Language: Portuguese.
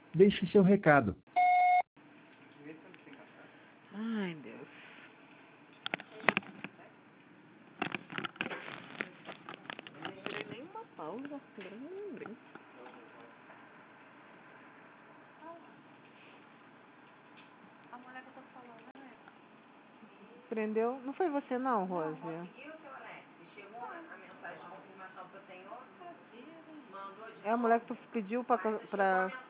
Deixe seu recado. Ai, Deus. Não lembrei nenhuma pausa. Agora não lembrei. A mulher que eu tô falando, né? Prendeu? Não foi você não, Rose? Conseguiu, seu Alex? Chegou a mensagem de confirmação pro senhor? Mandou de É a mulher que tu pediu pra